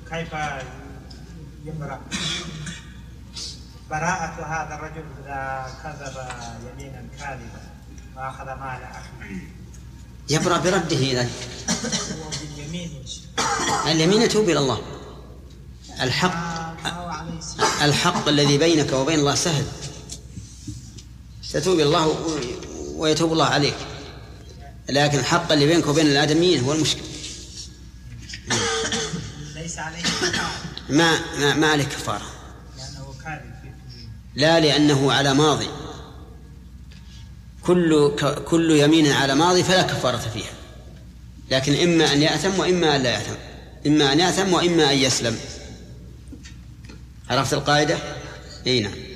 كيف يمرأ براءة هذا الرجل إذا كذب يمينا كاذبا وأخذ مال أخيه؟ يبرأ برده إذا اليمين يتوب إلى الله. الحق الذي بينك وبين الله سهل، ستوب إلى الله ويتوب الله عليك، لكن الحق اللي بينك وبين الآدميين هو المشكل. ليس عليه ما عليه كفارة، لأنه كاذب. لا، لأنه على ماضي، كل يمين على ماضي فلا كفارة فيها، لكن إما أن يأثم وإما أن لا يأثم، إما أن يأثم وإما أن يسلم. عرفت القاعدة؟ إيه نعم.